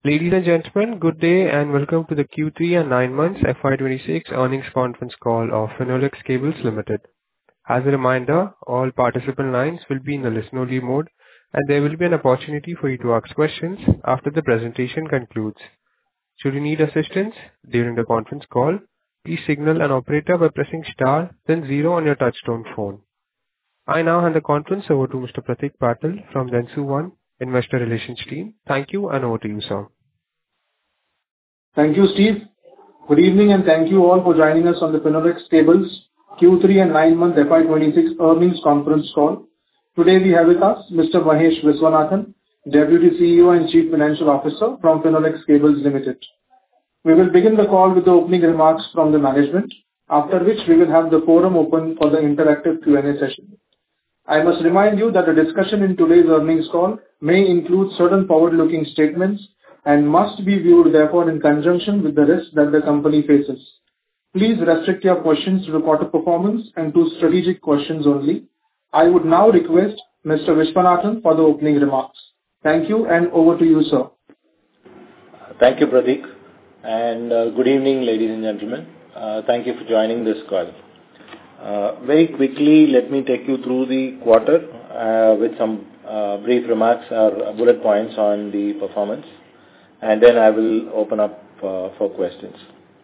Ladies and gentlemen, good day and welcome to the Q3 and 9 months FY26 earnings conference call of Finolex Cables Limited. As a reminder, all participant lines will be in the listen-only mode, and there will be an opportunity for you to ask questions after the presentation concludes. Should you need assistance during the conference call, please signal an operator by pressing star, then zero on your touchtone phone. I now hand the conference over to Mr. Pratik Patil from Dentsu One Investor Relations Team. Thank you, and over to you, sir. Thank you, Steve. Good evening, and thank you all for joining us on the Finolex Cables Q3 and 9-month FY26 earnings conference call. Today we have with us Mr. Mahesh Viswanathan, Deputy CEO and Chief Financial Officer from Finolex Cables Limited. We will begin the call with the opening remarks from the management, after which we will have the forum open for the interactive Q&A session. I must remind you that the discussion in today's earnings call may include certain forward-looking statements and must be viewed therefore in conjunction with the risks that the company faces. Please restrict your questions to the quarter performance and to strategic questions only. I would now request Mr. Viswanathan for the opening remarks. Thank you, and over to you, sir. Thank you, Pratik, and good evening, ladies and gentlemen. Thank you for joining this call. Very quickly, let me take you through the quarter with some brief remarks or bullet points on the performance, and then I will open up for questions.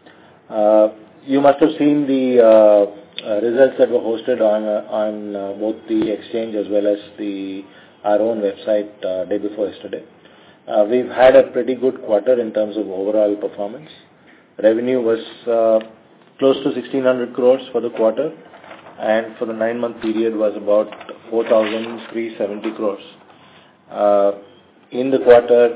You must have seen the results that were hosted on both the exchange as well as our own website day before yesterday. We've had a pretty good quarter in terms of overall performance. Revenue was close to 1,600 crores for the quarter, and for the 9-month period was about 4,370 crores. In the quarter,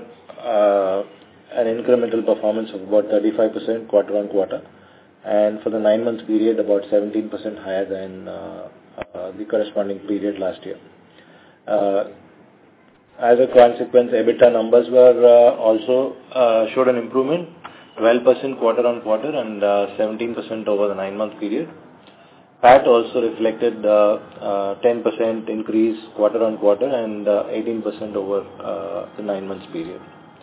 an incremental performance of about 35% quarter on quarter, and for the 9-month period about 17% higher than the corresponding period last year. As a consequence, EBITDA numbers were also showed an improvement, 12% quarter on quarter and 17% over the 9-month period. PAT also reflected 10% increase quarter on quarter and 18% over the 9 months period.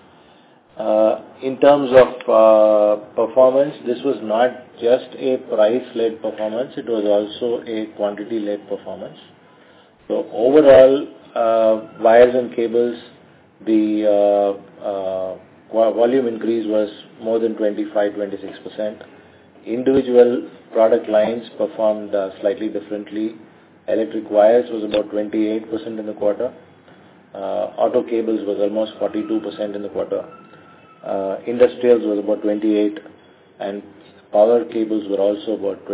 In terms of performance, this was not just a price-led performance, it was also a quantity-led performance. So overall, wires and cables, the volume increase was more than 25-26%. Individual product lines performed slightly differently. Electric wires was about 28% in the quarter. Auto cables was almost 42% in the quarter. Industrials was about 28%, and power cables were also about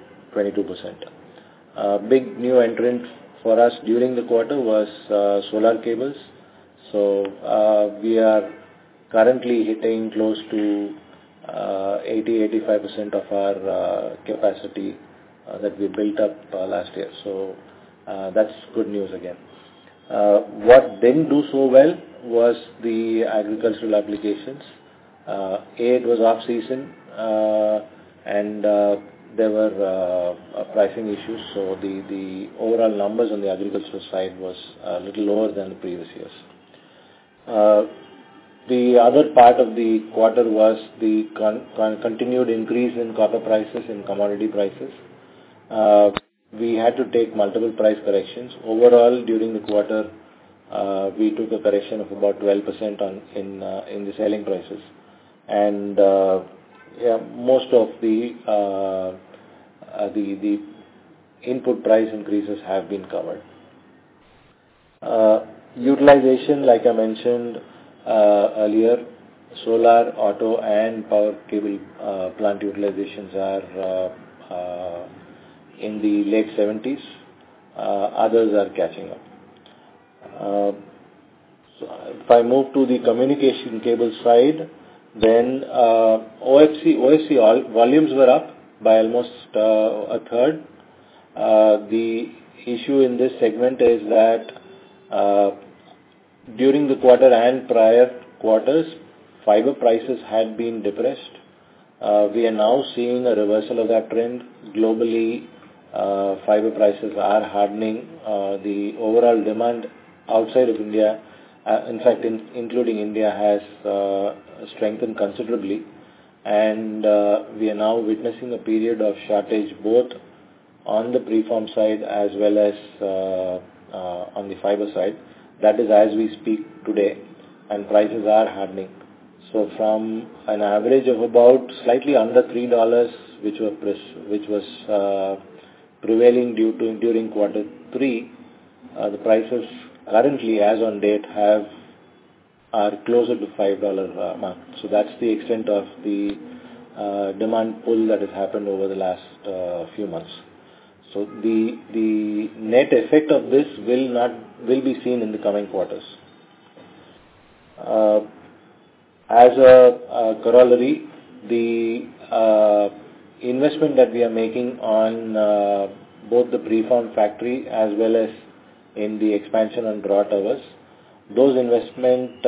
22%. Big new entrant for us during the quarter was solar cables. So we are currently hitting close to 80-85% of our capacity that we built up last year. So that's good news again. What didn't do so well was the agricultural applications. It was off season and there were pricing issues, so the overall numbers on the agricultural side was a little lower than the previous years. The other part of the quarter was the continued increase in copper prices and commodity prices. We had to take multiple price corrections. Overall, during the quarter, we took a correction of about 12% in the selling prices, and most of the input price increases have been covered. Utilization, like I mentioned earlier, solar, auto and power cable plant utilizations are in the late 70s. Others are catching up. So if I move to the communication cable side, then OFC volumes were up by almost a third. The issue in this segment is that during the quarter and prior quarters, fiber prices had been depressed. We are now seeing a reversal of that trend. Globally, fiber prices are hardening. The overall demand outside of India in fact, including India, has strengthened considerably, and we are now witnessing a period of shortage both on the preform side as well as on the fiber side. That is as we speak today, and prices are hardening. So from an average of about slightly under $3, which was prevailing during quarter 3, the prices currently, as on date, are closer to $5 mark. So that's the extent of the demand pull that has happened over the last few months. So the net effect of this will be seen in the coming quarters. As a corollary, the investment that we are making on both the preform factory as well as in the expansion on draw towers, those investment,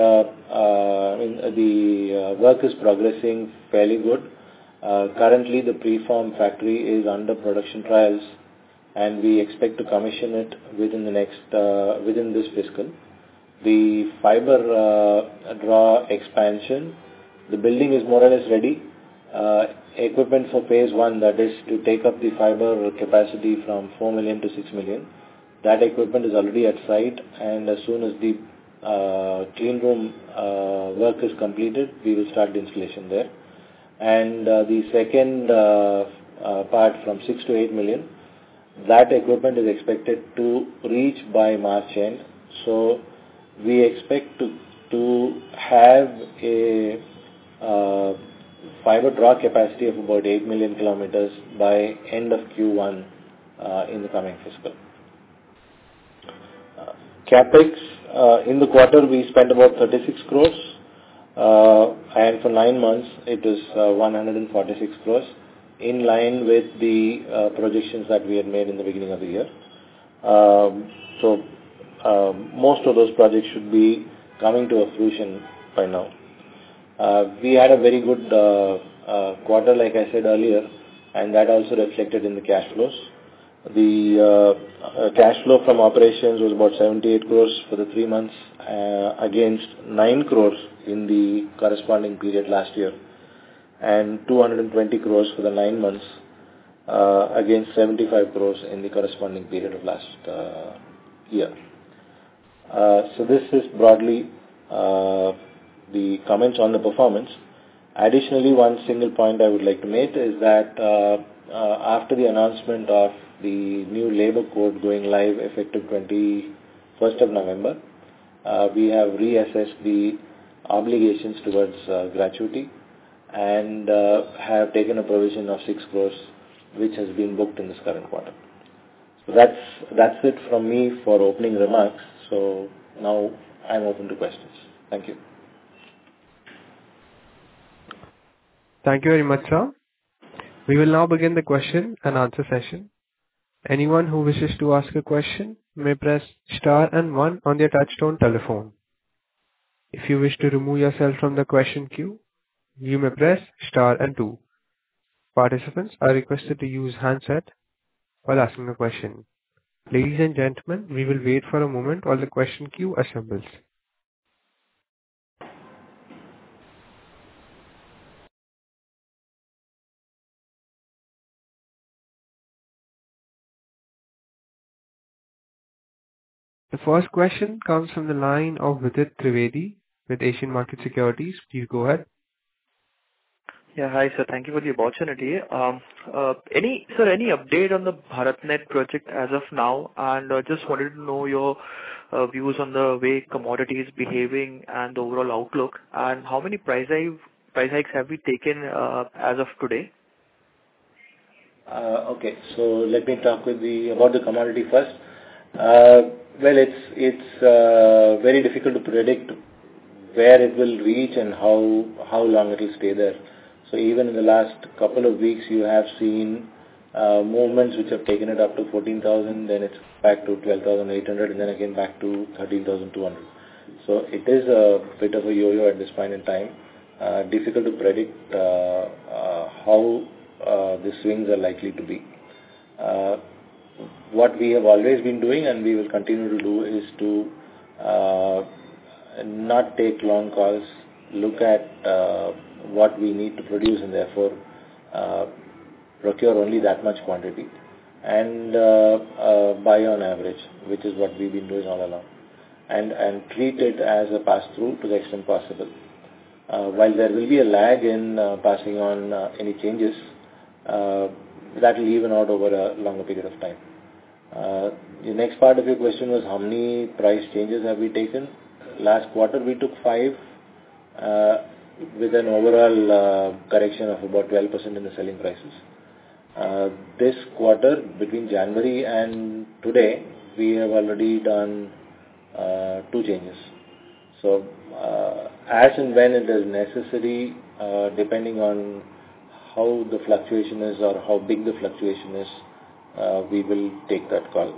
the work is progressing fairly good. Currently, the preform factory is under production trials, and we expect to commission it within this fiscal. The fiber draw expansion, the building is more or less ready. Equipment for phase 1, that is to take up the fiber capacity from 4 million to 6 million. That equipment is already at site, and as soon as the clean room work is completed, we will start the installation there. And the second part from 6 to 8 million, that equipment is expected to reach by March end. So we expect to have a fiber draw capacity of about 8 million kilometers by end of Q1 in the coming fiscal. Capex, in the quarter we spent about 36 crores, and for 9 months it is 146 crores, in line with the projections that we had made in the beginning of the year. So most of those projects should be coming to a fruition by now. We had a very good quarter, like I said earlier, and that also reflected in the cash flows. The cash flow from operations was about 78 crores for the 3 months against 9 crores in the corresponding period last year, and 220 crores for the 9 months against 75 crores in the corresponding period of last year. So this is broadly the comments on the performance. Additionally, one single point I would like to make is that after the announcement of the new labor code going live effective 21st of November, we have reassessed the obligations towards gratuity and have taken a provision of 6 crores, which has been booked in this current quarter. So that's it from me for opening remarks. So now I'm open to questions. Thank you. Thank you very much, sir. We will now begin the question and answer session. Anyone who wishes to ask a question may press star and 1 on their touchtone telephone. If you wish to remove yourself from the question queue, you may press star and 2. Participants are requested to use handset while asking a question. Ladies and gentlemen, we will wait for a moment while the question queue assembles. The first question comes from the line of Vidit Trivedi with Asian Market Securities. Please go ahead. Yeah, hi sir. Thank you for the opportunity. Any update on the BharatNet project as of now? And just wanted to know your views on the way commodity is behaving and the overall outlook, and how many price hikes have we taken as of today? Okay, so let me talk about the commodity first. Well, it's very difficult to predict where it will reach and how long it will stay there. So even in the last couple of weeks, you have seen movements which have taken it up to 14,000, then it's back to 12,800, and then again back to 13,200. So it is a bit of a yo-yo at this point in time. Difficult to predict how the swings are likely to be. What we have always been doing and we will continue to do is to not take long calls, look at what we need to produce, and therefore procure only that much quantity and buy on average, which is what we've been doing all along, and treat it as a pass-through to the extent possible. While there will be a lag in passing on any changes, that will even out over a longer period of time. The next part of your question was how many price changes have we taken? Last quarter we took 5 with an overall correction of about 12% in the selling prices. This quarter, between January and today, we have already done 2 changes. So as and when it is necessary, depending on how the fluctuation is or how big the fluctuation is, we will take that call.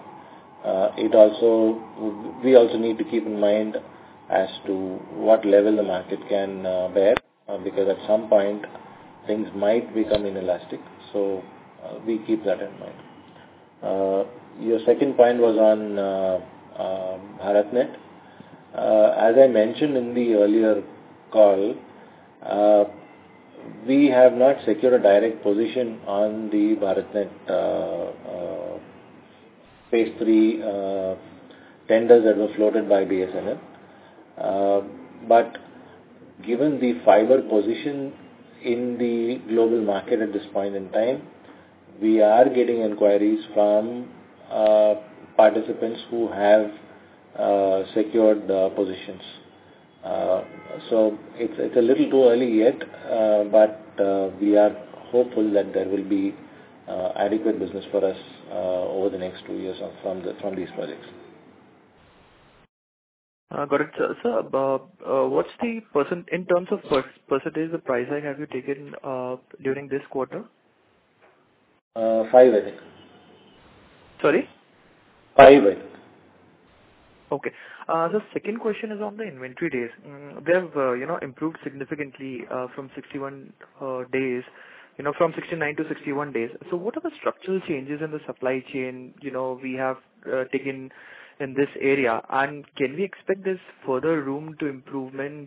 We also need to keep in mind as to what level the market can bear, because at some point things might become inelastic. So we keep that in mind. Your second point was on BharatNet. As I mentioned in the earlier call, we have not secured a direct position on the BharatNet Phase 3 tenders that were floated by BSNL. But given the fiber position in the global market at this point in time, we are getting inquiries from participants who have secured positions. So it's a little too early yet, but we are hopeful that there will be adequate business for us over the next 2 years from these projects. Got it, sir. So, what's the in terms of percentage of price hike have you taken during this quarter? 5, I think. Sorry? 5, I think. Okay. The second question is on the inventory days. They have, improved significantly from 61 days, from 69 to 61 days. So what are the structural changes in the supply chain, we have taken in this area, and can we expect this further room to improvement,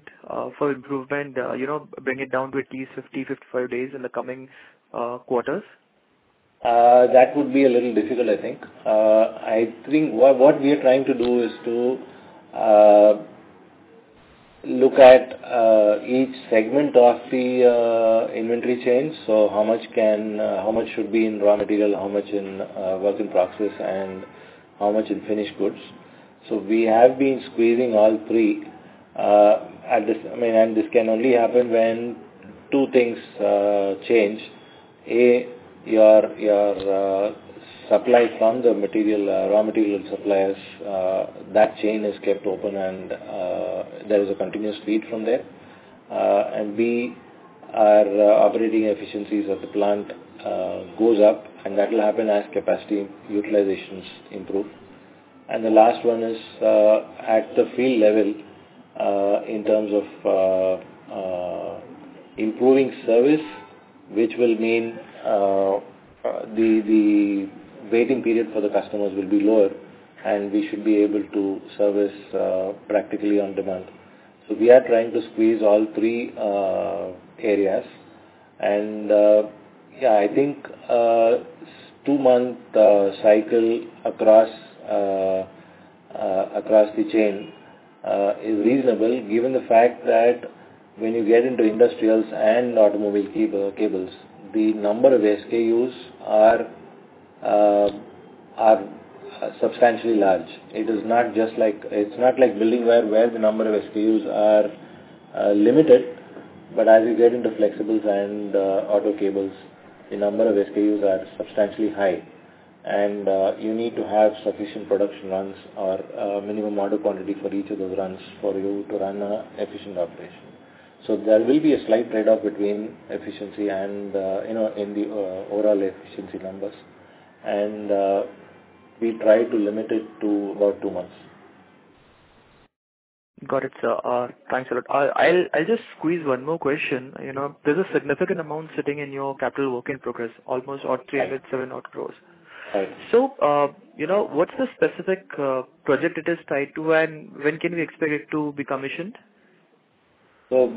bring it down to at least 50-55 days in the coming quarters? That would be a little difficult, I think. I think what we are trying to do is to look at each segment of the inventory chain. So how much should be in raw material, how much in work in process, and how much in finished goods. So we have been squeezing all 3 at this. And this can only happen when 2 things change. Your supply from the raw material suppliers, that chain is kept open and there is a continuous feed from there. And B, our operating efficiencies of the plant goes up, and that will happen as capacity utilizations improve. And the last one is at the field level in terms of improving service, which will mean the waiting period for the customers will be lower, and we should be able to service practically on demand. So we are trying to squeeze all 3 areas, and I think 2-month cycle across the chain is reasonable, given the fact that when you get into industrials and automobile cables, the number of SKUs are substantially large. It's not like building where the number of SKUs are limited, but as you get into flexibles and auto cables, the number of SKUs are substantially high, and you need to have sufficient production runs or minimum order quantity for each of those runs for you to run an efficient operation. So there will be a slight trade-off between efficiency and in the overall efficiency numbers, and we try to limit it to about 2 months. Got it, sir. Thanks a lot. I'll just squeeze one more question. There's a significant amount sitting in your capital work in progress, almost 307 crores. Right. So, what's the specific project it is tied to, and when can we expect it to be commissioned? So,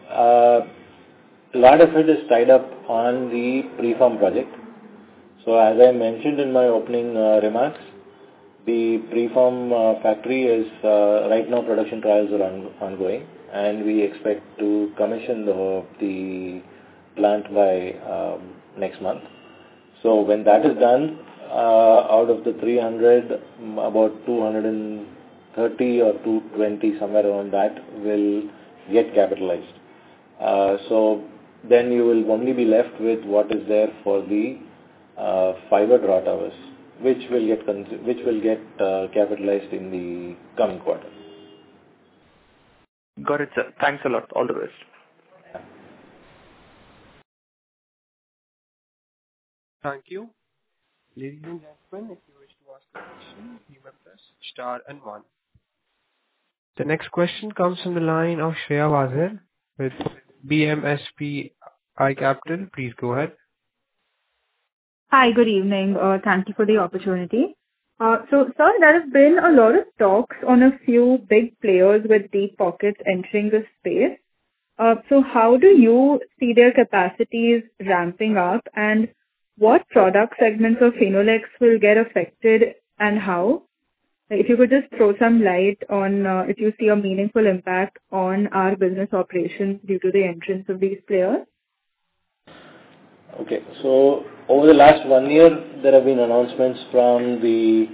a lot of it is tied up on the preform project. So, as I mentioned in my opening remarks, the preform factory is right now production trials are ongoing, and we expect to commission the plant by next month. So when that is done, out of the 300, about 230 or 220, somewhere around that, will get capitalized. So then you will only be left with what is there for the fiber draw towers, which will get capitalized in the coming quarter. Got it, sir. Thanks a lot. All the best. Thank you. Ladies and gentlemen, if you wish to ask a question, you may press star and one. The next question comes from the line of Shreya Wazir with BMSP iCapital. Please go ahead. Hi, good evening. Thank you for the opportunity. So, sir, there has been a lot of talks on a few big players with deep pockets entering the space. So how do you see their capacities ramping up, and what product segments of Finolex will get affected and how? If you could just throw some light on if you see a meaningful impact on our business operations due to the entrance of these players. Okay. So over the last 1 year, there have been announcements from the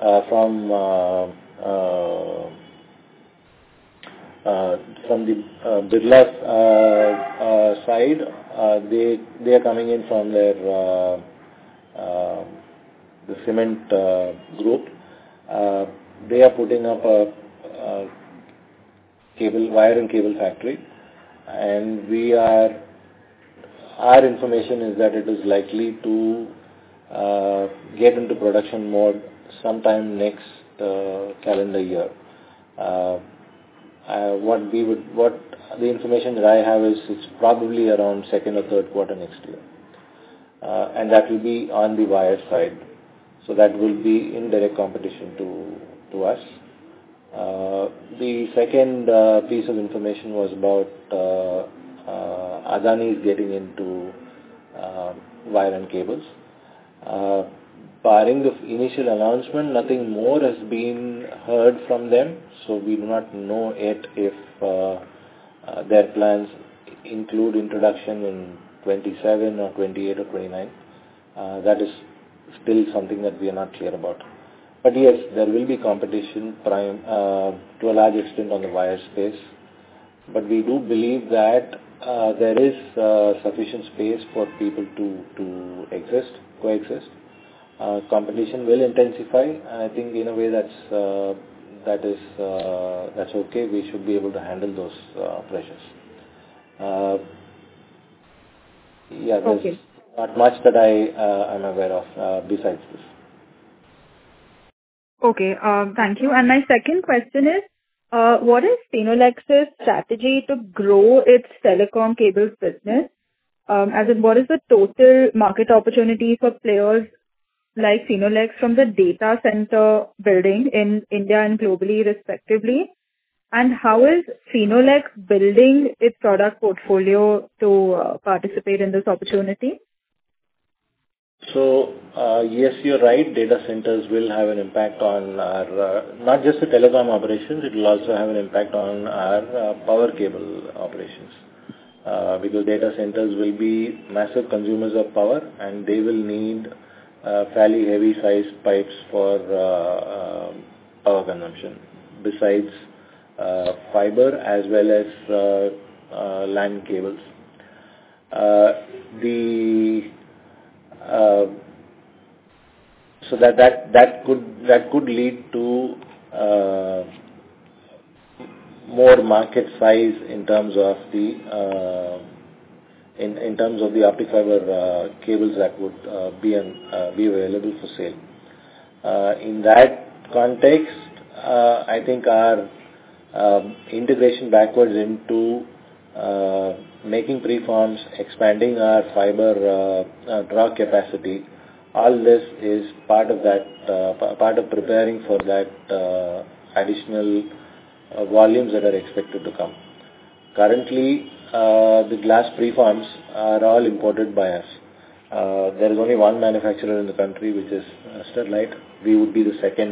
Birla side. They are coming in from their the cement group. They are putting up a wire and cable factory, and our information is that it is likely to get into production mode sometime next calendar year. What the information that I have is it's probably around second or third quarter next year, and that will be on the wire side. So that will be in direct competition to us. The second piece of information was about Adani is getting into wire and cables. Barring the initial announcement, nothing more has been heard from them. So we do not know yet if their plans include introduction in 27 or 28 or 29. That is still something that we are not clear about. But yes, there will be competition to a large extent on the wire space. But we do believe that there is sufficient space for people to coexist. Competition will intensify, and I think in a way that's okay. We should be able to handle those pressures. There's Okay. not much that I am aware of besides this. Okay, thank you. And my second question is, what is Finolex's strategy to grow its telecom cables business? As in, what is the total market opportunity for players like Finolex from the data center building in India and globally, respectively? And how is Finolex building its product portfolio to participate in this opportunity? So, yes, you're right. Data centers will have an impact on our, not just the telecom operations, it will also have an impact on our power cable operations. Because data centers will be massive consumers of power, and they will need fairly heavy sized pipes for power consumption, besides fiber as well as LAN cables. So that could lead to more market size in terms of the optic fiber cables that would be available for sale. In that context, I think our integration backwards into making preforms, expanding our fiber draw capacity, all this is part of that, part of preparing for that additional volumes that are expected to come. Currently, the glass preforms are all imported by us. There is only one manufacturer in the country, which is Sterlite. We would be the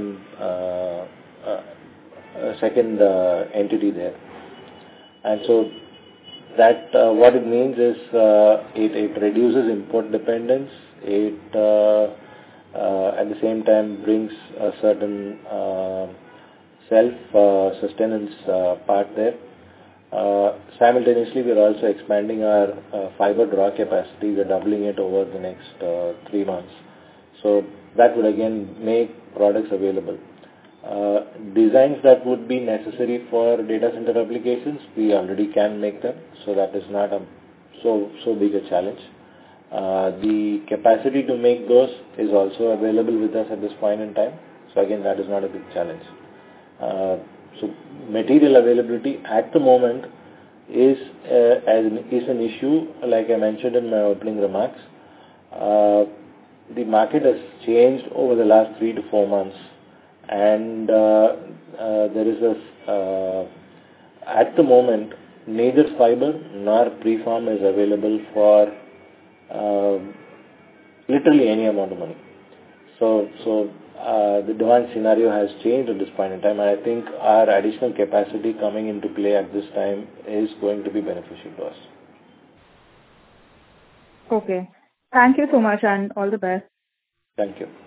second entity there. And so that what it means is it reduces import dependence. It at the same time brings a certain self-sustenance part there. Simultaneously, we are also expanding our fiber draw capacity. We are doubling it over the next 3 months. So that would again make products available. Designs that would be necessary for data center applications, we already can make them. So that is not so big a challenge. The capacity to make those is also available with us at this point in time. So again, that is not a big challenge. So material availability at the moment is an issue, like I mentioned in my opening remarks. The market has changed over the last 3 to 4 months, and there is at the moment neither fiber nor preform is available for literally any amount of money. So the demand scenario has changed at this point in time, and I think our additional capacity coming into play at this time is going to be beneficial to us. Okay. Thank you so much and all the best. Thank you.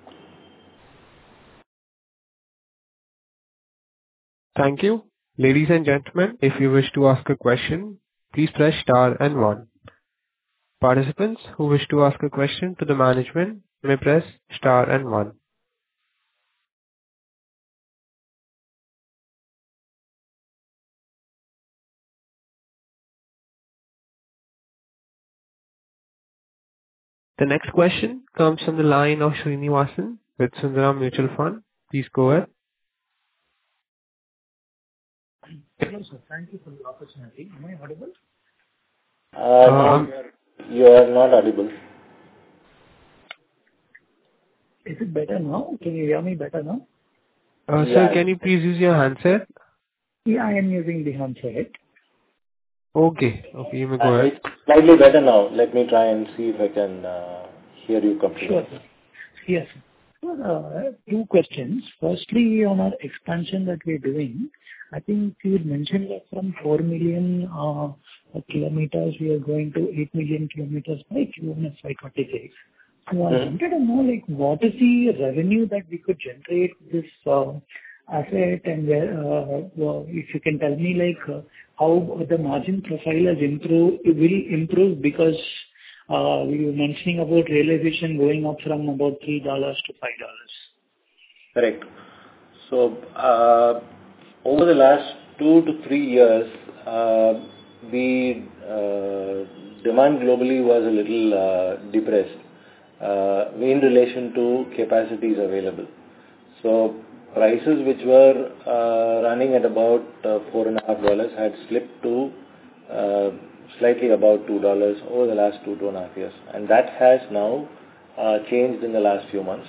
Thank you. Ladies and gentlemen, if you wish to ask a question, please press star and 1. Participants who wish to ask a question to the management may press star and 1. The next question comes from the line of Srinivasan with Sundaram Mutual Fund. Please go ahead. Hello, sir. Thank you for the opportunity. Am I audible? No, you are not audible. Is it better now? Can you hear me better now? Sir, can you please use your handset? Yeah, I am using the handset. Okay, you may go ahead. It's slightly better now. Let me try and see if I can hear you completely. Sure, sir. Yes, sir. 2 questions. Firstly, on our expansion that we're doing, I think you had mentioned that from 4 million kilometers, we are going to 8 million kilometers by Q1 of 546. So I wanted to know, what is the revenue that we could generate this asset, and if you can tell me, how the margin profile has improved, it will improve because we were mentioning about realization going up from about $3 to $5. Correct. So, over the last 2 to 3 years, the demand globally was a little depressed in relation to capacities available. So, prices which were running at about $4.50 had slipped to slightly about $2 over the last 2.5 years, and that has now changed in the last few months.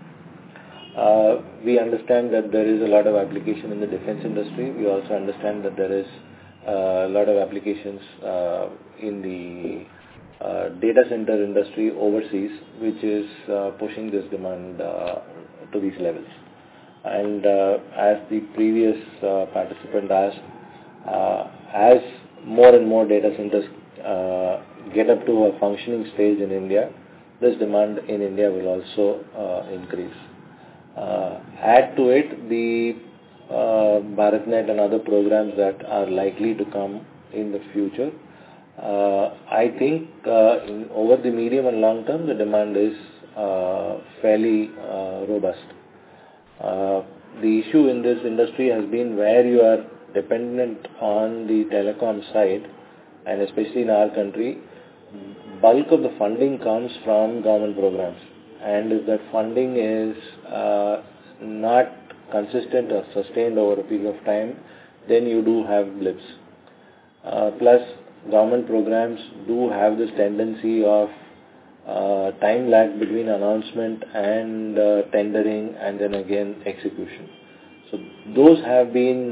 We understand that there is a lot of application in the defense industry. We also understand that there is a lot of applications in the data center industry overseas, which is pushing this demand to these levels. And as the previous participant asked, as more and more data centers get up to a functioning stage in India, this demand in India will also increase. Add to it the BharatNet and other programs that are likely to come in the future. I think over the medium and long term, the demand is fairly robust. The issue in this industry has been where you are dependent on the telecom side, and especially in our country, bulk of the funding comes from government programs. And if that funding is not consistent or sustained over a period of time, then you do have blips. Plus, government programs do have this tendency of time lag between announcement and tendering and then again execution. So those have been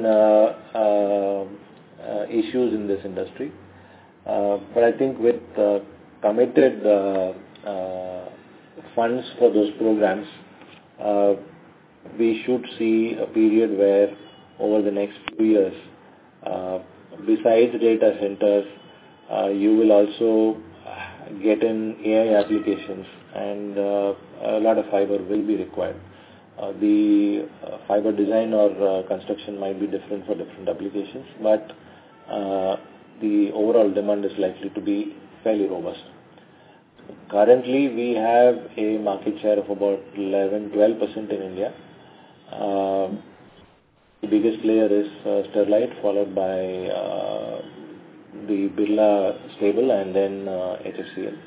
issues in this industry. But I think with committed funds for those programs, we should see a period where over the next few years, besides data centers, you will also get in AI applications, and a lot of fiber will be required. The fiber design or construction might be different for different applications, but the overall demand is likely to be fairly robust. Currently, we have a market share of about 11-12% in India. The biggest player is Sterlite, followed by the Birla Stable, and then HFCL.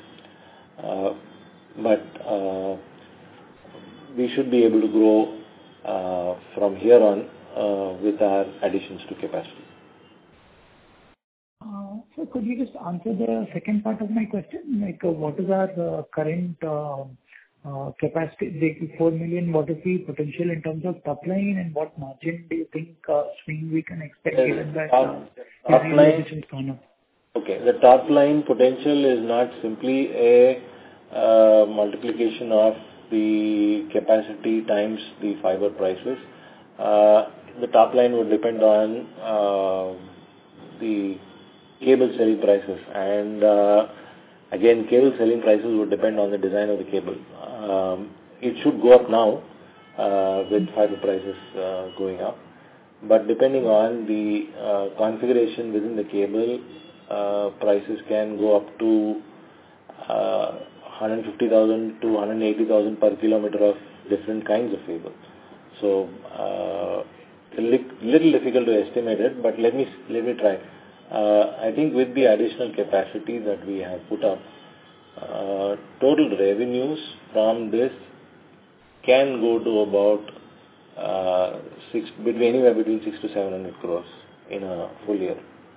But we should be able to grow from here on with our additions to capacity. So could you just answer the second part of my question? Like, what is our current capacity? The 4 million, what is the potential in terms of top line, and what margin do you think swing we can expect given that top line? Okay, the top line potential is not simply a multiplication of the capacity times the fiber prices. The top line would depend on the cable selling prices, and again, cable selling prices would depend on the design of the cable. It should go up now with fiber prices going up, but depending on the configuration within the cable, prices can go up to 150,000 to 180,000 per kilometer of different kinds of cable. So a little difficult to estimate it, but let me try. I think with the additional capacity that we have put up, total revenues from this can go to about anywhere between 600 to 700 crores in a full year.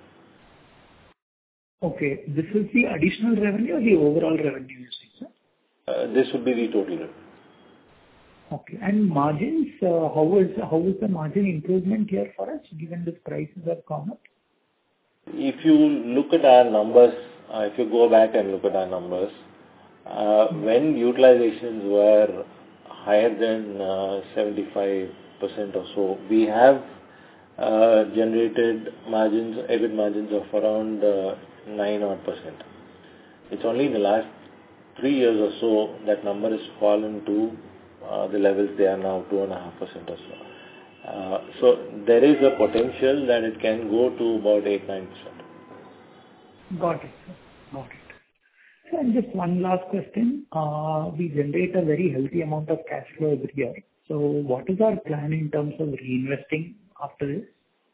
Okay, this is the additional revenue or the overall revenue, you see, sir? This would be the total revenue. Okay, and margins, how is the margin improvement here for us, given the prices have gone up? If you look at our numbers, if you go back and look at our numbers, when utilizations were higher than 75% or so, we have generated margins, EBIT margins of around 9%. It's only in the last 3 years or so that number has fallen to the levels they are now, 2.5% or so. So there is a potential that it can go to about 8-9%. Got it, sir. Got it. So, and just one last question. We generate a very healthy amount of cash flow every year. So what is our plan in terms of reinvesting after this?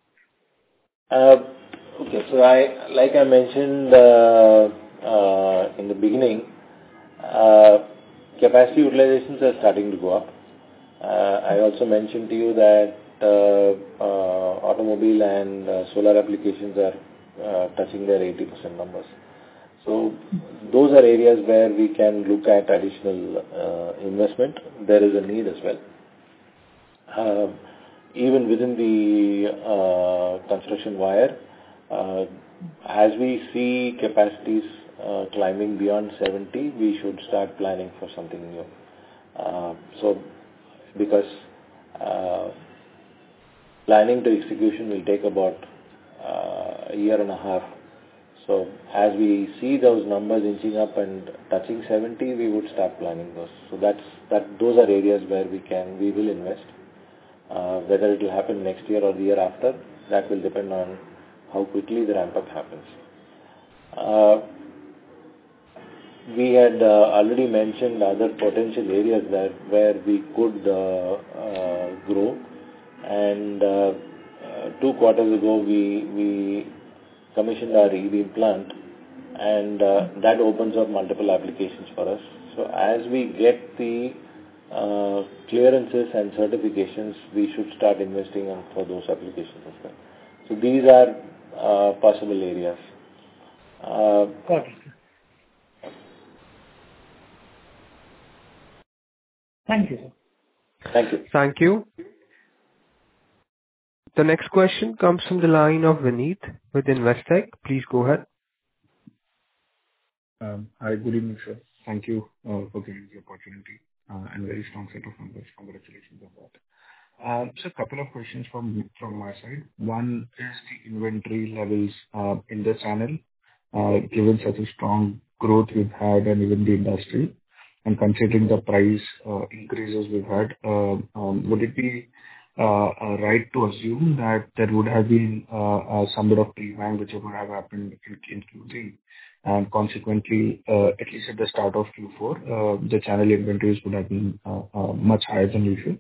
Okay, so like I mentioned in the beginning, capacity utilizations are starting to go up. I also mentioned to you that automobile and solar applications are touching their 80% numbers. So those are areas where we can look at additional investment. There is a need as well. Even within the construction wire, as we see capacities climbing beyond 70, we should start planning for something new. So because planning to execution will take about a year and a half. So as we see those numbers inching up and touching 70, we would start planning those. So those are areas where we will invest. Whether it will happen next year or the year after, that will depend on how quickly the ramp up happens. We had already mentioned other potential areas where we could grow, and 2 quarters ago we commissioned our E-beam plant, and that opens up multiple applications for us. So as we get the clearances and certifications, we should start investing for those applications as well. So these are possible areas. Got it. Thank you, sir. Thank you. Thank you. The next question comes from the line of Vineet with Investec. Please go ahead. Hi, good evening, sir. Thank you for giving the opportunity and very strong set of numbers. Congratulations on that. So a couple of questions from my side. One is the inventory levels in the channel, given such a strong growth we've had and even the industry, and considering the price increases we've had, would it be right to assume that there would have been some bit of pre-buying which would have happened in Q3, and consequently, at least at the start of Q4, the channel inventories would have been much higher than usual?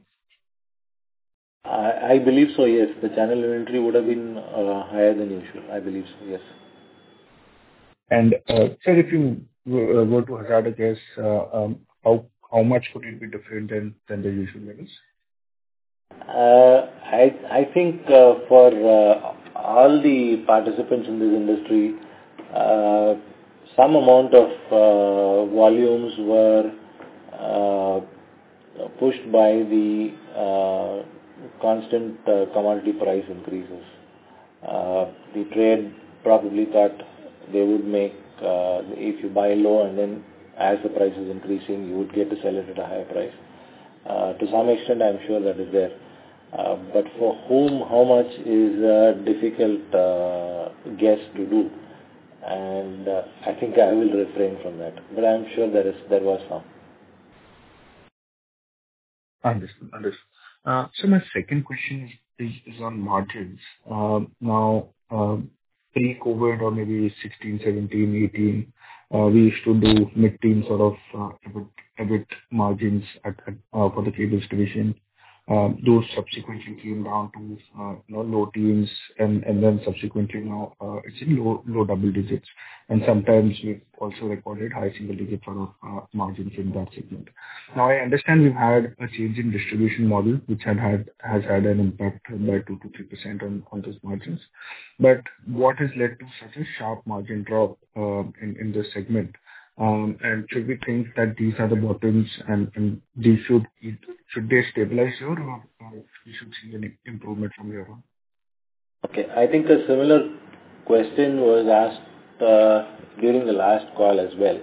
I believe so, yes. The channel inventory would have been higher than usual. I believe so, yes. And sir, if you were to hazard a guess, how much could it be different than the usual levels? I think for all the participants in this industry, some amount of volumes were pushed by the constant commodity price increases. The trade probably thought they would make, if you buy low and then as the price is increasing, you would get to sell it at a higher price. To some extent, I'm sure that is there. But for whom, how much is a difficult guess to do. And I think I will refrain from that. But I'm sure there was some. Understood. So my second question is on margins. Now, pre-COVID or maybe 16, 17, 18, we used to do mid-teen sort of EBIT margins for the cables division. Those subsequently came down to low teens, and then subsequently now it's in low double digits. And sometimes we've also recorded high single digit sort of margins in that segment. Now I understand we've had a change in distribution model, which has had an impact by 2 to 3% on those margins. But what has led to such a sharp margin drop in this segment? And should we think that these are the bottoms and these should they stabilize here, or we should see an improvement from here on? Okay, I think a similar question was asked during the last call as well.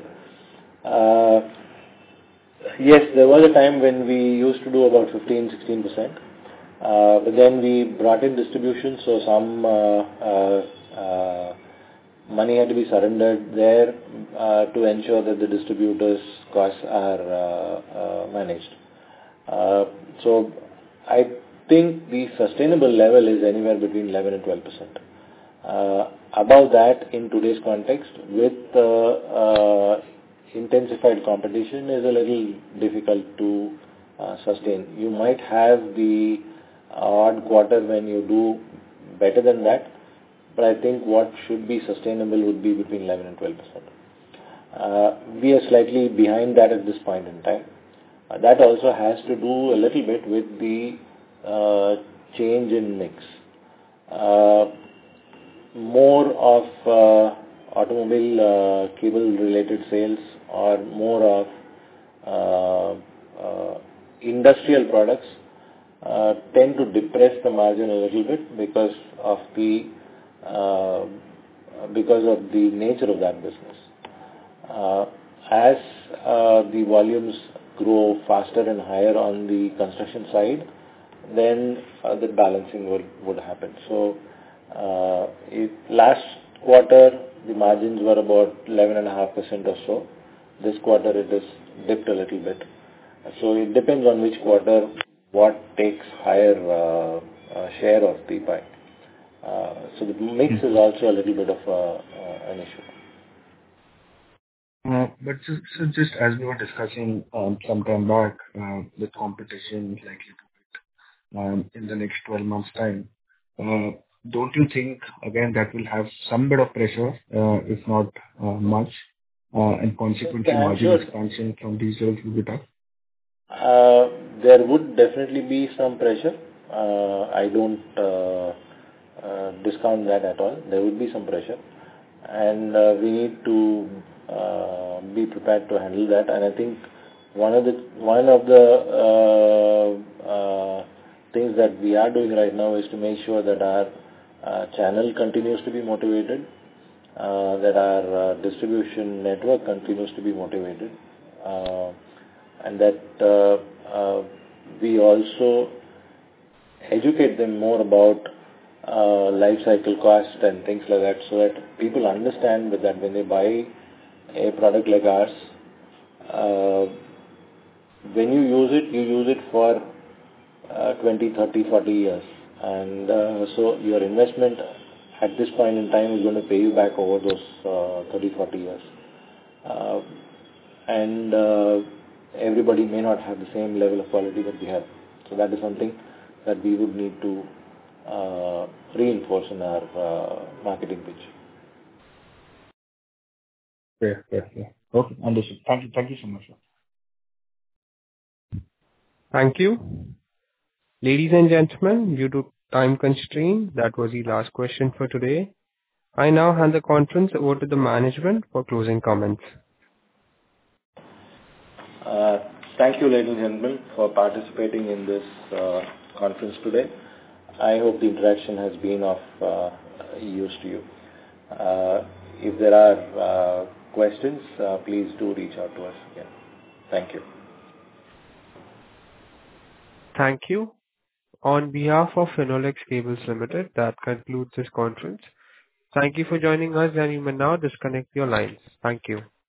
Yes, there was a time when we used to do about 15-16%, but then we brought in distribution, so some money had to be surrendered there to ensure that the distributors' costs are managed. So I think the sustainable level is anywhere between 11 and 12%. Above that, in today's context, with intensified competition, is a little difficult to sustain. You might have the odd quarter when you do better than that, but I think what should be sustainable would be between 11 and 12%. We are slightly behind that at this point in time. That also has to do a little bit with the change in mix. More of automobile cable related sales or more of industrial products tend to depress the margin a little bit because of the nature of that business. As the volumes grow faster and higher on the construction side, then the balancing would happen. So last quarter the margins were about 11.5% or so. This quarter it has dipped a little bit. So it depends on which quarter what takes higher share of the pie. So the mix is also a little bit of an issue. But so just as we were discussing some time back, the competition is likely to hit in the next 12 months' time. Don't you think, again, that will have some bit of pressure, if not much, and consequently margin expansion from these levels will be tough? There would definitely be some pressure. I don't discount that at all. There would be some pressure, and we need to be prepared to handle that. And I think one of the things that we are doing right now is to make sure that our channel continues to be motivated, that our distribution network continues to be motivated, and that we also educate them more about life cycle cost and things like that, so that people understand that when they buy a product like ours, when you use it for 20, 30, 40 years. And so your investment at this point in time is going to pay you back over those 30, 40 years. And everybody may not have the same level of quality that we have. So that is something that we would need to reinforce in our marketing pitch. Yeah. Okay, understood. Thank you so much, sir. Thank you. Ladies and gentlemen, due to time constraint, that was the last question for today. I now hand the conference over to the management for closing comments. Thank you, ladies and gentlemen, for participating in this conference today. I hope the interaction has been of use to you. If there are questions, please do reach out to us again. Thank you. Thank you. On behalf of Finolex Cables Limited, that concludes this conference. Thank you for joining us, and you may now disconnect your lines. Thank you.